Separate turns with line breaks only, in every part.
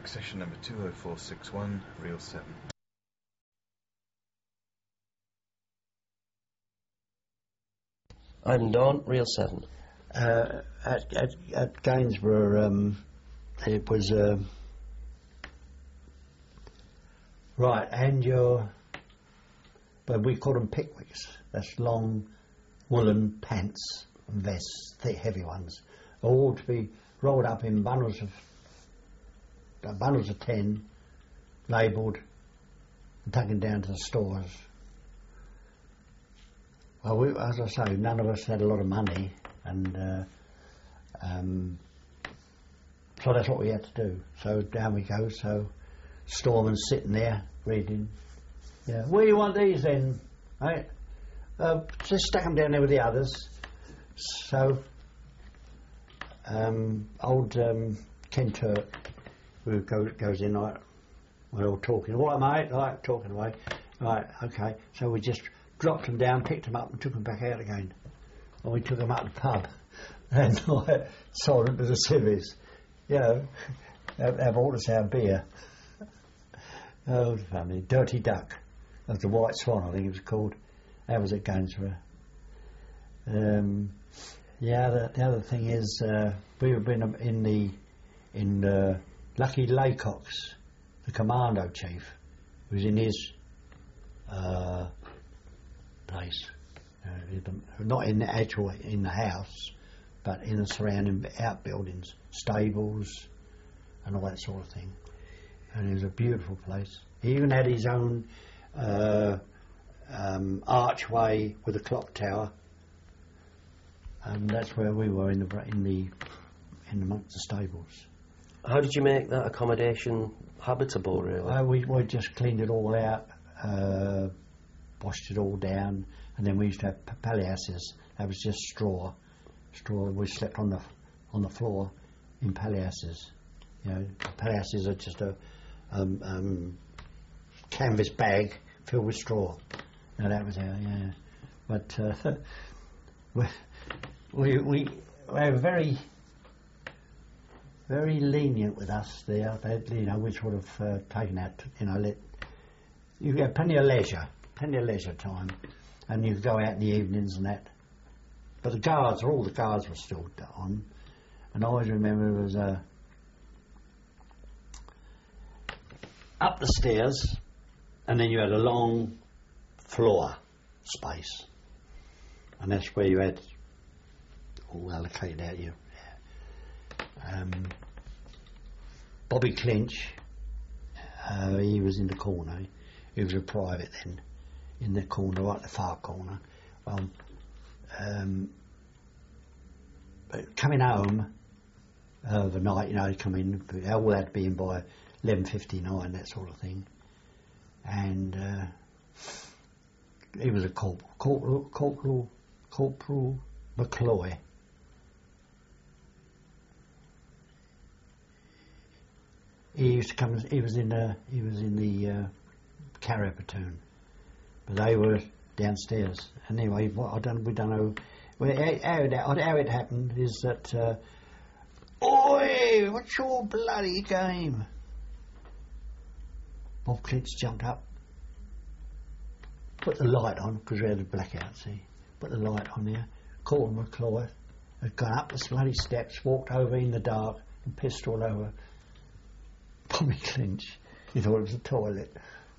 Accession number 20461, reel 7.
I'm Dawn, reel 7.
At Gainsborough, it was right, and but we call them pickwicks. That's long woolen pants and vests, thick, heavy ones, all to be rolled up in bundles of 10, labelled, and taken down to the stores. Well, as I say, none of us had a lot of money, and so that's what we had to do. So down we go. So Storeman's sitting there reading. Yeah, where do you want these then? Right? Just stack them down there with the others. So old Ken Turk, who goes in like, we're all talking. All right, mate, like talking away. Right, okay. So we just dropped them down, picked them up, and took them back out again. And we took them up to the pub and sold them to the civvies. You know, they bought us our beer. Oh, funny. Dirty Duck. That's the White Swan, I think it was called. That was at Gainsborough. The other thing is, we've been in Lucky Laycock's, the commando chief, who was in his place. Not in the actual, in the house, but in the surrounding outbuildings, stables and all that sort of thing. And it was a beautiful place. He even had his own archway with a clock tower, and that's where we were in amongst the stables.
How did you make that accommodation habitable, really?
We just cleaned it all out, washed it all down, and then we used to have palliasses. That was just straw. We slept on the floor in palliasses. You know, palliasses are just a canvas bag filled with straw. Now that was our, yeah. But we were very, very lenient with us there. We sort of taken out, you get plenty of leisure time, and you could go out in the evenings and that. But all the guards were still on, and I always remember there was up the stairs, and then you had a long floor space, and that's where you had all allocated out you. Bobby Clinch, he was in the corner. He was a private then, in the corner, right at the far corner. Well, but coming home the night, he'd come in, all had to be in by 11:59, that sort of thing. And he was a Corporal McCloy. He used to come. He was in the carrier platoon, but they were downstairs. Anyway, we don't know. Well, how it happened is that, oi, what's your bloody game? Bob Clinch jumped up, put the light on, because we had a blackout, see, put the light on there. Corporal McCloy had gone up the bloody steps, walked over in the dark, and pissed all over Bobby Clinch. He thought it was a toilet.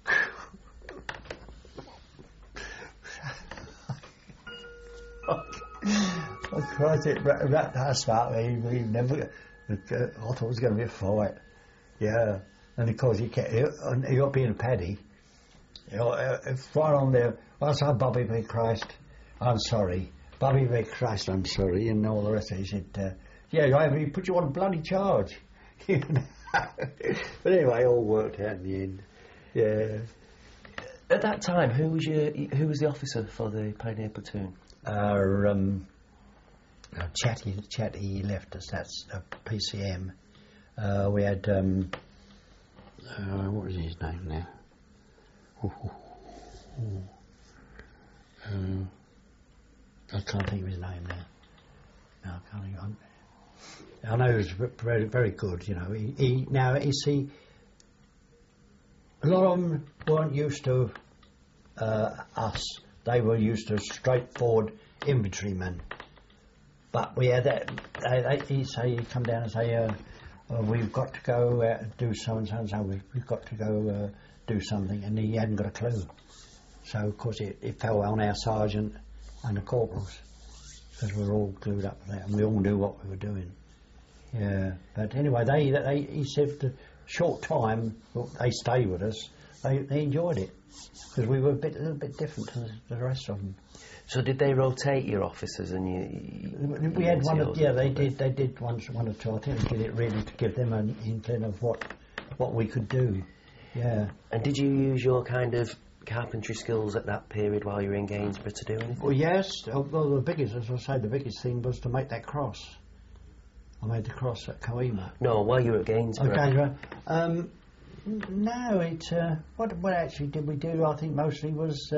Oh Christ, it wrapped us up. We never. I thought it was going to be a fight. Yeah, and of course he got being a paddy. Right on there. I said, Bobby V. Christ, I'm sorry. Bobby V. Christ, I'm sorry, and all the rest of it. He said, he put you on a bloody charge. But anyway, it all worked out in the end. Yeah.
At that time, who was the officer for the Pioneer platoon?
Chatty left us. That's a PCM. We had what was his name now? I can't think of his name now. No, I can't think of I know he was very, very good, you know. Now, you see, a lot of them weren't used to us. They were used to straightforward infantrymen. But we had that. He'd come down and say, we've got to go do so and so and so. We've got to go do something, and he hadn't got a clue. So of course it fell on our sergeant and the corporals, because we were all glued up with that, and we all knew what we were doing. Yeah, but anyway, he said the short time they stayed with us, they enjoyed it, because we were a little bit different to the rest of them.
So did they rotate your officers and you?
We had one. They did one or two. I think they did it really to give them an inkling of what we could do. Yeah.
And did you use your kind of carpentry skills at that period while you were in Gainsborough to do anything?
Well, yes. Well, the biggest, as I say, the biggest thing was to make that cross. I made the cross at Coima.
No, while you were at Gainsborough.
Okay. No, what actually did we do? I think mostly was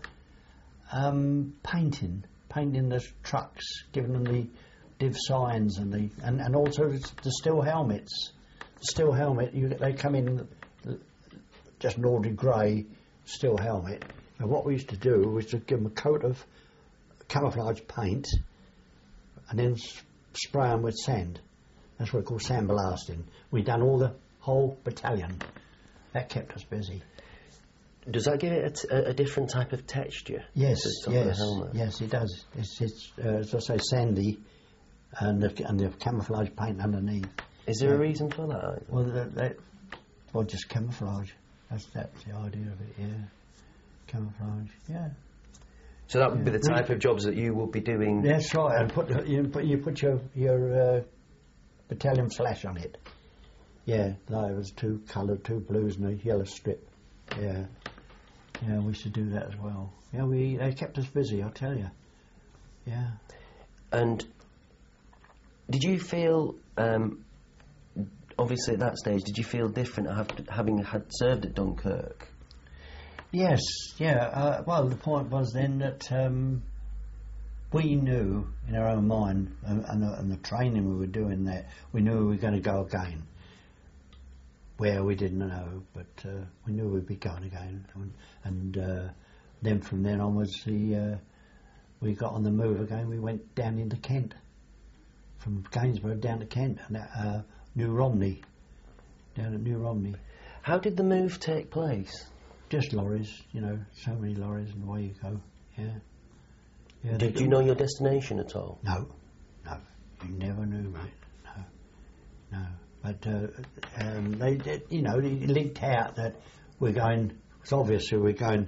painting the trucks, giving them the div signs and also the steel helmets. The steel helmet, they come in just an ordinary grey steel helmet. And what we used to do was to give them a coat of camouflage paint and then spray them with sand. That's what we call sandblasting. We'd done all the whole battalion. That kept us busy.
Does that give it a different type of texture?
Yes, yes, it does. It's as I say, sandy, and the camouflage paint underneath.
Is there a reason for that?
Well, just camouflage. That's the idea of it. Yeah, camouflage. Yeah.
So that would be the type of jobs that you would be doing.
That's right. And you put your battalion flash on it. Yeah, no, it was two blues and a yellow strip. Yeah. Yeah, we used to do that as well. Yeah, they kept us busy, I'll tell you. Yeah.
And did you feel, obviously at that stage, did you feel different having had served at Dunkirk?
Yes, yeah. Well, the point was then that we knew in our own mind, and the training we were doing there, we knew we were going to go again. Where we didn't know, but we knew we'd be going again. And then from then onwards, we got on the move again. We went down into Kent, from Gainsborough down to Kent, and New Romney, down at New Romney.
How did the move take place?
Just lorries, so many lorries, and away you go. Yeah.
Did you know your destination at all?
No, you never knew, mate. No. But they did, they linked out that we're going. It's obviously we're going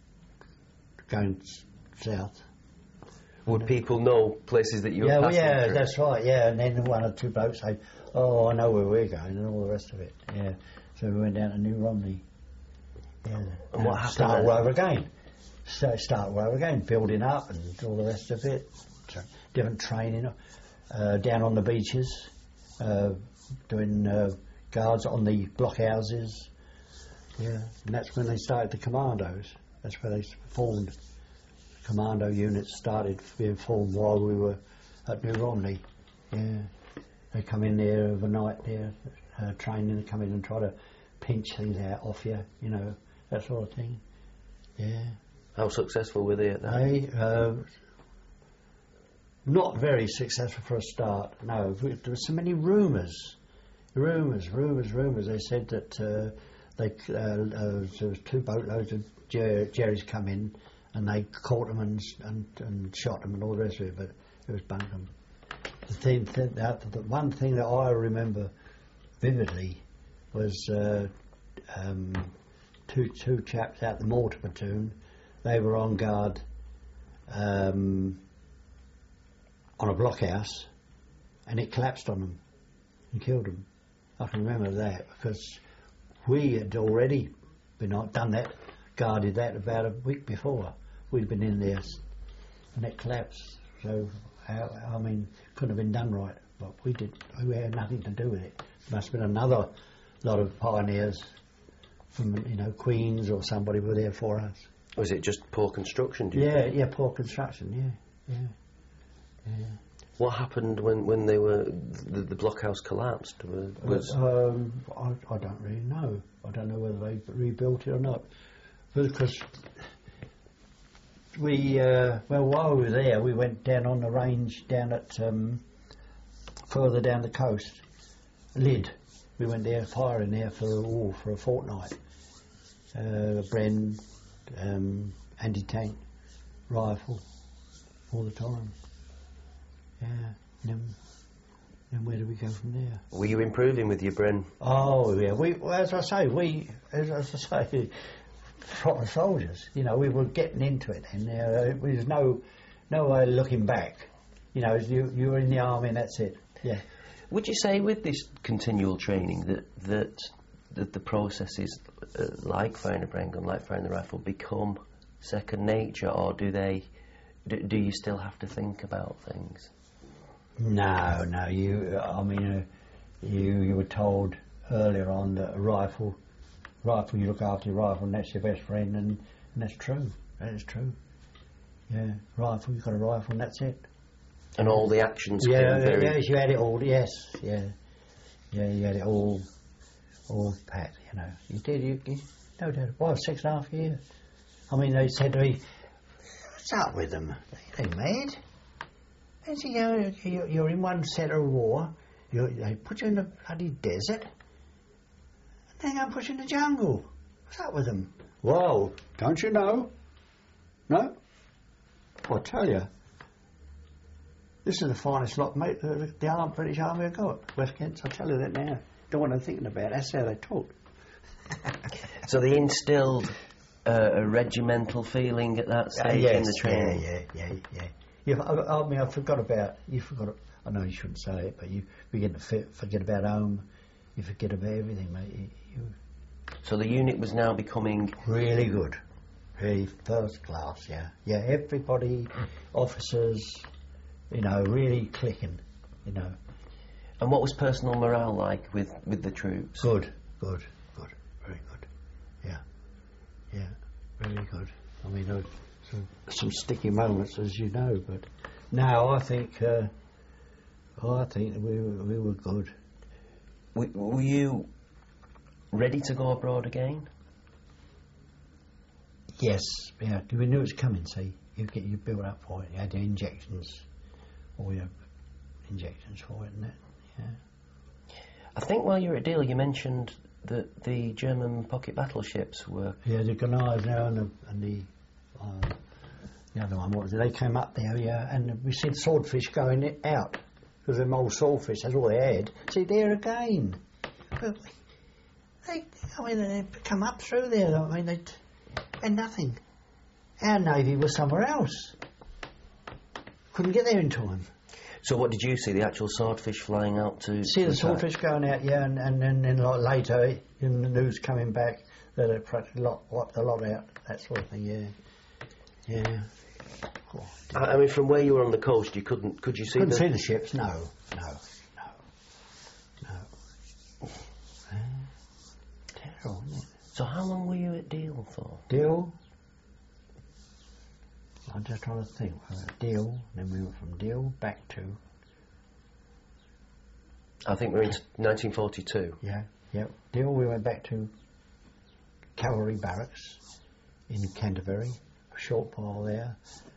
south.
Would people know places that you were passing through?
That's right. Yeah, and then one or two blokes say, "Oh, I know where we're going," and all the rest of it. Yeah. So we went down to New Romney. Yeah.
And what happened?
Start all over again. Start all over again, building up and all the rest of it. Different training down on the beaches. Doing guards on the blockhouses, and that's when they started the commandos. That's where they formed. Commando units started being formed while we were at New Romney. Yeah, they come in there overnight. There, training. They come in and try to pinch things out off you. That sort of thing. Yeah.
How successful were they at that?
Not very successful for a start. No, there were so many rumours. Rumours. They said that there was two boatloads of Jerry's come in, and they caught them and shot them and all the rest of it. But it was bunkum. The one thing that I remember vividly was two chaps out the mortar platoon. They were on guard on a blockhouse, and it collapsed on them and killed them. I can remember that because we had already done that, guarded that about a week before. We'd been in there, and it collapsed. So, couldn't have been done right, but we did. We had nothing to do with it. Must have been another lot of pioneers from Queens or somebody were there for us.
Was it just poor construction? Do you think?
Yeah, poor construction. Yeah.
What happened when they were the blockhouse collapsed?
I don't really know. I don't know whether they rebuilt it or not, because while we were there, we went down on the range down at further down the coast, Lydd. We went there firing there for a fortnight. Bren, anti-tank rifle all the time. Yeah. And where do we go from there?
Were you improving with your Bren?
Oh yeah. As I say, proper soldiers. You know, we were getting into it, and there was no way of looking back. You know, you were in the army, and that's it. Yeah.
Would you say with this continual training that the processes like firing a Bren gun, like firing the rifle, become second nature, or do you still have to think about things?
No. You were told earlier on that a rifle, you look after your rifle, and that's your best friend, and that's true. That is true. Yeah, rifle. You've got a rifle, and that's it.
And all the actions.
Yes, you had it all. Yes, yeah, you had it all pat. You know, you did. You no doubt. Well, 6.5 years. I mean, they said to me, "What's up with them? They mad? They say, you're in one centre of war. They put you in the bloody desert, and then they put you in the jungle. What's up with them?" Well, don't you know? No? I'll tell you. This is the finest lot, mate, the British Army have got. West Kent, I'll tell you that now. Don't want to think about it. That's how they talk.
So they instilled a regimental feeling at that stage in the training?
Yeah. I mean, I forgot about... I know you shouldn't say it, but you begin to forget about home. You forget about everything, mate.
So the unit was now becoming...
Really good. Really first class, yeah. Yeah, everybody, officers... You know, really clicking, you know.
And what was personal morale like with the troops?
Good, very good. Yeah, really good. I mean, there were some sticky moments, as you know, but now I think we were good.
Were you ready to go abroad again?
Yes, yeah. We knew it was coming. See, you built up for it. You had the injections. All your injections for it, isn't it? Yeah.
I think while you were at Deal, you mentioned that the German pocket battleships were...
Yeah, the Grenadiers now and the other one, what was it? They came up there, yeah, and we seen swordfish going out. Because them old swordfish, that's all they had. See, there again. But they come up through there. I mean, they had nothing. Our Navy was somewhere else. Couldn't get there in time.
So what did you see? The actual swordfish flying out to...
See the swordfish going out, yeah, and then like later in the news coming back that it practically wiped a lot out, that sort of thing, yeah. Oh,
I mean, from where you were on the coast, could you see
couldn't see the ships, no. Terrible, isn't it?
So how long were you at Deal for?
Deal? I'm just trying to think. Deal, then we went from Deal back to...
I think we're in 1942.
Yeah. Deal, we went back to cavalry barracks in Canterbury, a short while there.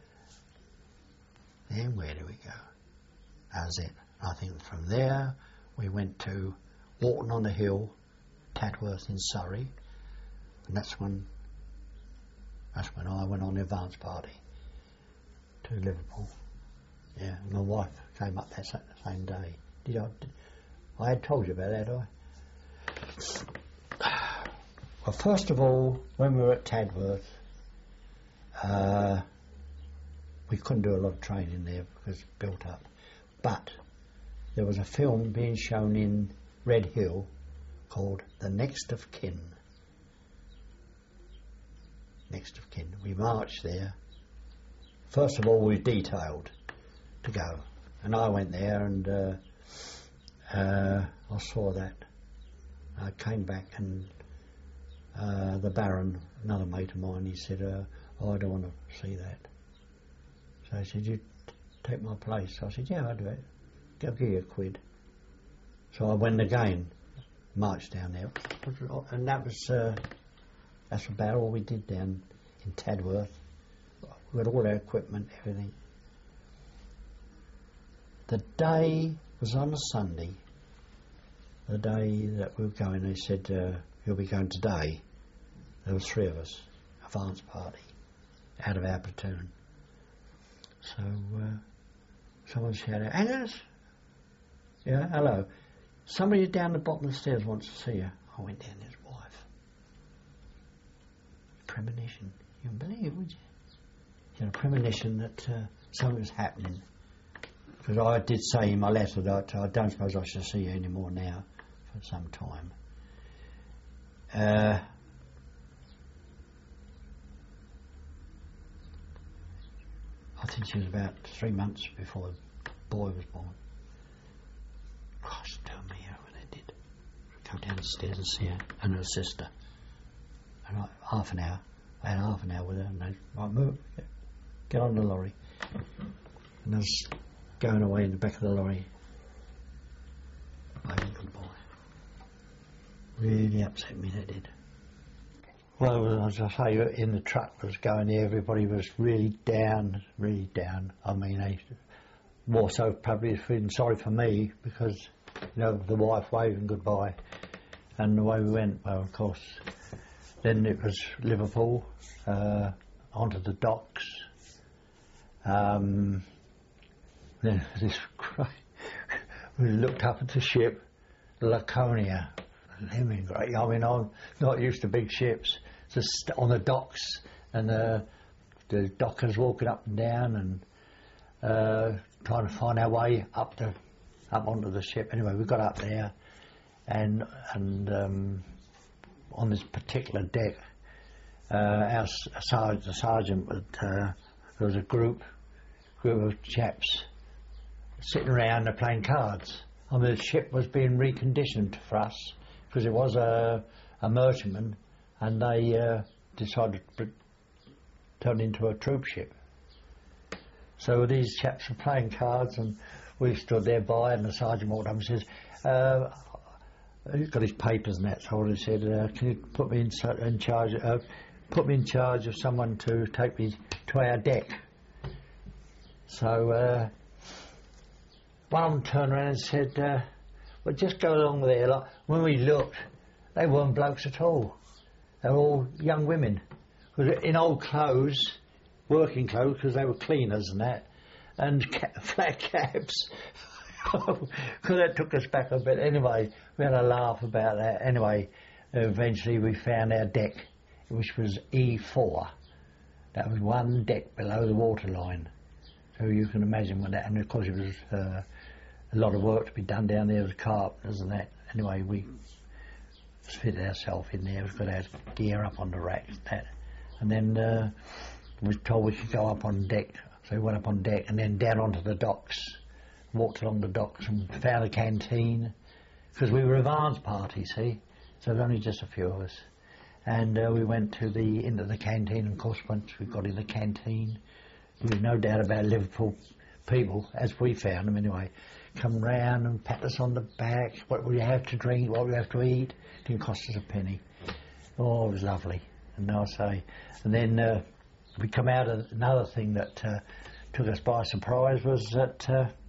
Then where do we go? That was it. I think from there we went to Walton on the Hill, Tatworth in Surrey, and that's when I went on the advance party to Liverpool. Yeah, my wife came up that same day. I had told you about that, had I? Well, first of all, when we were at Tadworth, we couldn't do a lot of training there because it built up. But there was a film being shown in Red Hill called The Next of Kin. Next of Kin. We marched there. First of all, we were detailed to go, and I went there and I saw that. I came back and the Baron, another mate of mine, he said, I don't want to see that. So I said, you take my place? I said, yeah, I'll do it. I'll give you £1. So I went again, marched down there, and that's about all we did down in Tadworth. We had all our equipment, everything. The day was on a Sunday, the day that we were going. They said, you'll be going today. There was 3 of us, advance party, out of our platoon. So someone shouted, Angus? Yeah, hello. Somebody down the bottom of the stairs wants to see you. I went down, his wife. Premonition. You wouldn't believe it, would you? You had a premonition that something was happening. Because I did say in my letter that I don't suppose I shall see you anymore now for some time. I think she was about 3 months before the boy was born. Gosh, tell me how they did. Go down the stairs and see her and her sister. And half an hour. I had half an hour with her, and they right, move, get on the lorry. And I was going away in the back of the lorry. Waving goodbye. Really upset me, that did. Well, as I say, in the truck was going there, everybody was really down, really down. I mean, they more so probably feeling sorry for me because, you know, the wife waving goodbye. And the way we went, well, of course, then it was Liverpool, onto the docks. Then this great, we looked up at the ship, Laconia. I mean, great. I mean, I'm not used to big ships. Just on the docks, and the dockers walking up and down, and trying to find our way up onto the ship. Anyway, we got up there, and on this particular deck, our sergeant, there was a group of chaps sitting around and playing cards. I mean, the ship was being reconditioned for us because it was a merchantman, and they decided to turn into a troop ship. So these chaps were playing cards, and we stood there by, and the sergeant walked up and says, he's got his papers and that, so he said, can you put me in charge of someone to take me to our deck? So one of them turned around and said, well, just go along there. Like, when we looked, they weren't blokes at all. They were all young women in old clothes, working clothes, because they were cleaners and that, and flat caps. Because that took us back a bit. Anyway, we had a laugh about that. Anyway, eventually we found our deck, which was E4. That was one deck below the waterline. So you can imagine what that, and of course it was a lot of work to be done down there with carpenters and that. Anyway, we fitted ourselves in there. We've got our gear up on the racks and that. And then we were told we could go up on deck. So we went up on deck and then down onto the docks. Walked along the docks and found a canteen. Because we were advance party, see? So there was only just a few of us. And we went into the canteen, and of course once we got in the canteen, there was no doubt about Liverpool people, as we found them anyway, come round and pat us on the back, what we have to drink, what we have to eat. Didn't cost us a penny. Oh, it was lovely. And I say, and then we come out of another thing that took us by surprise was that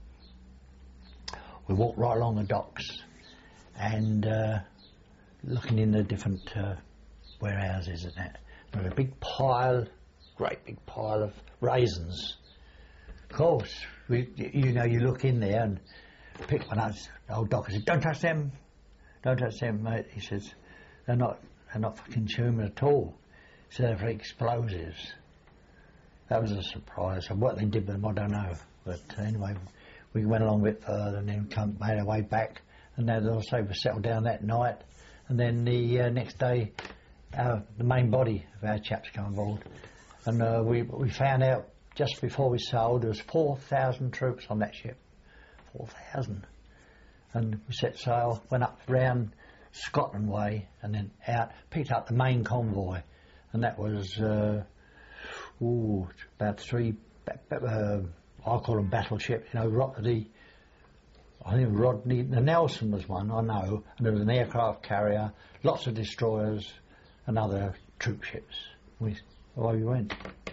we walked right along the docks and looking in the different warehouses and that. There was a big pile, great big pile of raisins. Of course, you look in there and pick one up. The old doctor said, "Don't touch them, don't touch them, mate." He says, "They're not fucking human at all. So they're for explosives." That was a surprise. And what they did with them, I don't know. But anyway, we went along a bit further and then made our way back. And then also we settled down that night. And then the next day, the main body of our chaps came on board. And we found out just before we sailed there was 4,000 troops on that ship. 4,000. And we set sail, went up round Scotland way and then out, picked up the main convoy. And that was about I call them battleships, you know, I think Rodney, the Nelson was one, I know, and there was an aircraft carrier, lots of destroyers, and other troop ships. Away we went.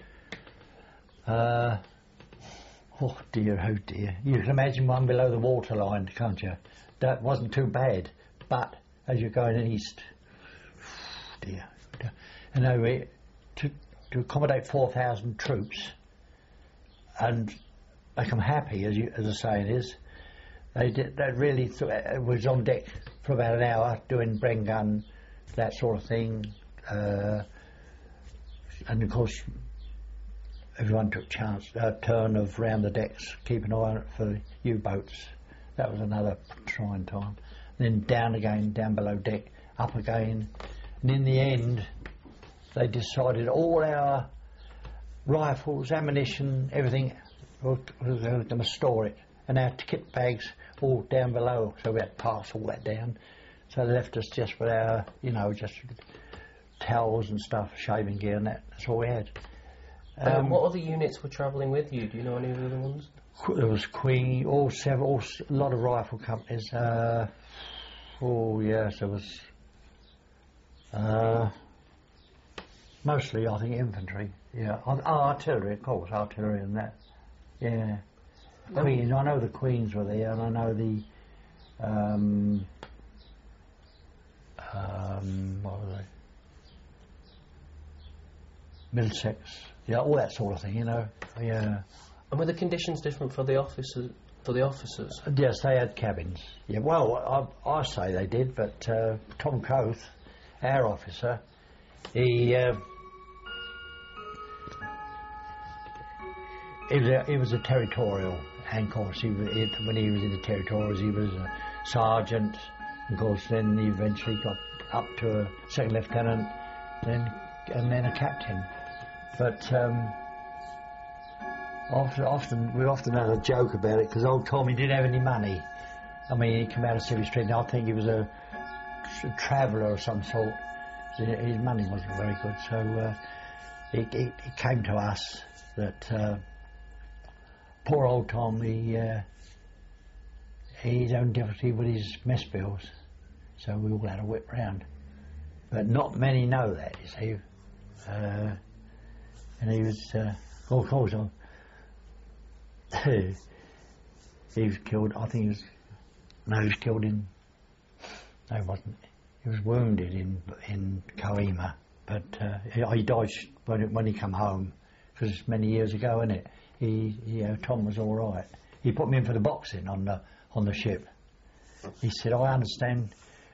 Oh dear, oh dear. You can imagine one below the waterline, can't you? That wasn't too bad, but as you're going east, dear. And anyway, to accommodate 4,000 troops and make them happy, as the saying is, they really was on deck for about an hour doing Bren gun, that sort of thing, and of course everyone took turn of round the decks, keep an eye on it for the U-boats. That was another trying time. Then down again, down below deck, up again, and in the end they decided all our rifles, ammunition, everything, we were going to store it, and our kit bags all down below, so we had to pass all that down. So they left us just with our, you know, just towels and stuff, shaving gear and that's all we had.
What other units were travelling with you? Do you know any of the other ones?
There was Queen, a lot of rifle companies. Oh yes, there was mostly, I think, infantry. Yeah, artillery, of course, artillery and that. Yeah. Queens, I know the Queens were there, and I know the what were they? Middlesex, yeah, all that sort of thing, you know. Yeah.
And were the conditions different for the officers?
Yes, they had cabins. Yeah, well, I say they did, but Tom Coath, our officer, he was a territorial. And of course, when he was in the territories, he was a sergeant. Of course, then he eventually got up to a second lieutenant, and then a captain. But we often had a joke about it because old Tommy didn't have any money. I mean, he came out of Civvy Street, and I think he was a traveller of some sort. His money wasn't very good, so it came to us that. Poor old Tom, he's own difficulty with his mess bills, so we all had a whip round. But not many know that, you see. And he was, of course, he was killed, I think he was killed no, he wasn't. He was wounded in Kohima, but he died when he come home, because it's many years ago, isn't it? Tom was all right. He put me in for the boxing on the ship. He said, "I understand.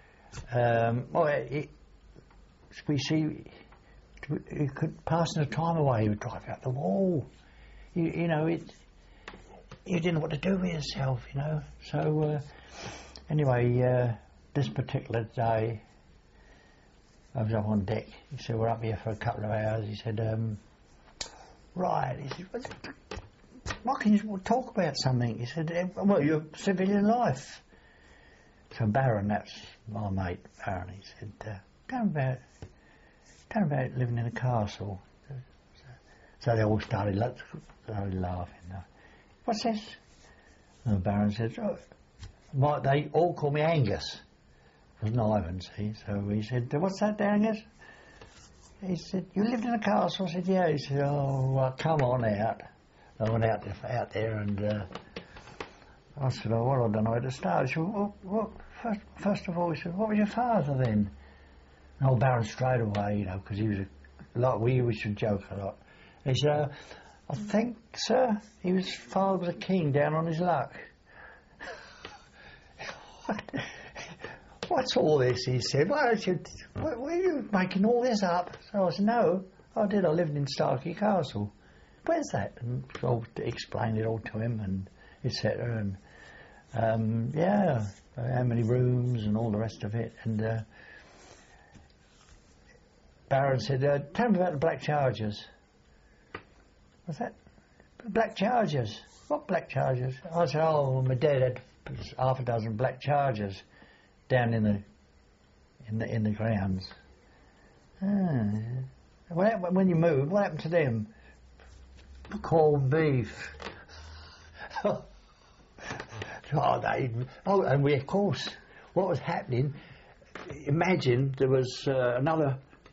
We see, he could passing the time away. He would drive out the wall. You didn't know what to do with yourself, you know." So anyway, this particular day, I was up on deck. He said, "We're up here for a couple of hours." He said, "Right." He said, "Why can you talk about something?" He said, "Well, your civilian life." So Baron, that's my mate, Baron, he said, tell him about living in a castle. So they all started laughing. "What's this?" And the Baron said, they all call me Angus. It was Ivan, see. So he said, "What's that, Angus?" He said, "You lived in a castle?" I said, "Yeah." He said, "Oh, well, come on out." I went out there and I said, "Oh, well, I don't know where to start." He said, "Well, first of all," he said, "what was your father then?" And old Baron straight away, you know, because he was we used to joke a lot. He said, "I think, sir, his father was a king down on his luck." "What's all this?" he said. "Were you making all this up?" So I said, "No, I did. I lived in Starkey Castle." "Where's that?" And I explained it all to him, and etc. And yeah, how many rooms and all the rest of it. And Baron said, "Tell me about the Black Chargers." "What's that?" "Black Chargers." "What Black Chargers?" I said, "Oh, my dad had half a dozen Black Chargers down in the grounds." When you moved, what happened to them?" "Corned beef." And we, of course, what was happening, imagine there was another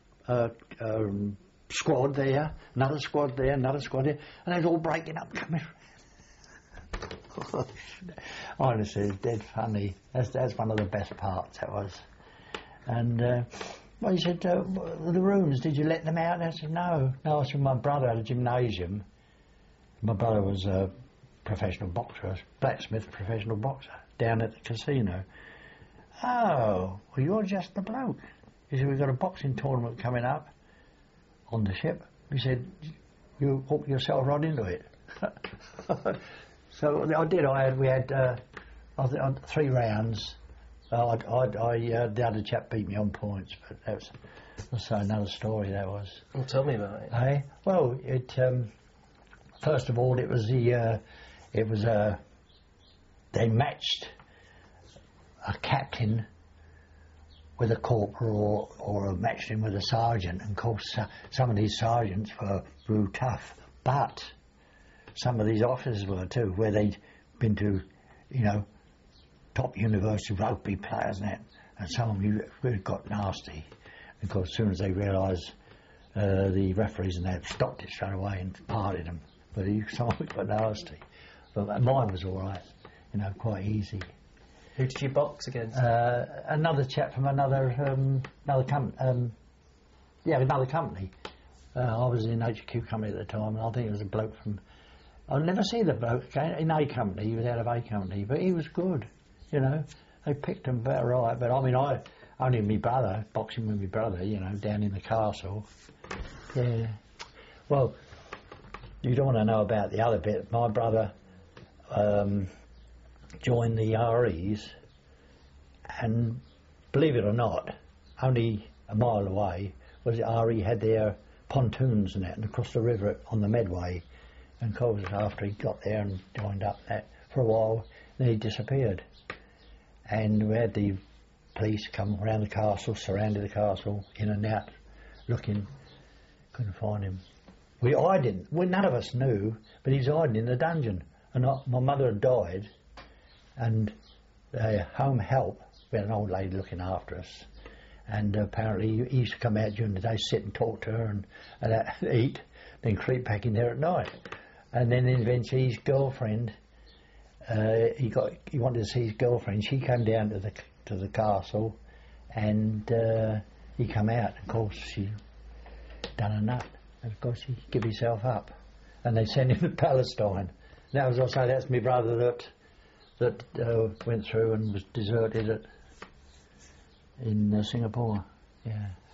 squad there, another squad there, another squad there, and they was all breaking up, coming. Honestly, it's dead funny. That's one of the best parts, that was. And well, he said, the rooms, did you let them out? And I said, no. No, I said, my brother had a gymnasium. My brother was a professional boxer, a blacksmith professional boxer, down at the casino. Oh, well, you're just the bloke. He said, we've got a boxing tournament coming up on the ship. He said, you walk yourself right into it. So I did. We had 3 rounds. The other chap beat me on points, but that's another story. That was.
Well, tell me about it.
Hey, well, first of all, it was they matched a captain with a corporal or matched him with a sergeant. And of course, some of these sergeants were real tough, but some of these officers were too, where they'd been to, top university rugby players and that, and some of them really got nasty. And of course, as soon as they realised the referees and that stopped it straight away and parted them. But some of them got nasty. But mine was all right, quite easy.
Who did you box against?
Another chap from another company. Another company. I was in HQ company at the time, and I think it was a bloke from. I'll never see the bloke in A company. He was out of A company, but he was good. They picked him about right. But I mean, I only my brother boxing with my brother. Down in the castle. Yeah. Well, you don't want to know about the other bit. My brother joined the REs, and believe it or not, only a mile away was the RE had their pontoons and that, and across the river on the Medway. And of course, after he got there and joined up that for a while, then he disappeared. And we had the police come around the castle, surrounded the castle, in and out, looking. Couldn't find him. None of us knew, but he was hiding in the dungeon. And my mother had died, and home help, we had an old lady looking after us, and apparently he used to come out during the day, sit and talk to her and eat, then creep back in there at night. And then eventually his girlfriend, he wanted to see his girlfriend. She came down to the castle, and he come out. Of course, she done a nut. And of course, he gave himself up, and they sent him to Palestine. That was also that's my brother that went through and was deserted in Singapore. Yeah.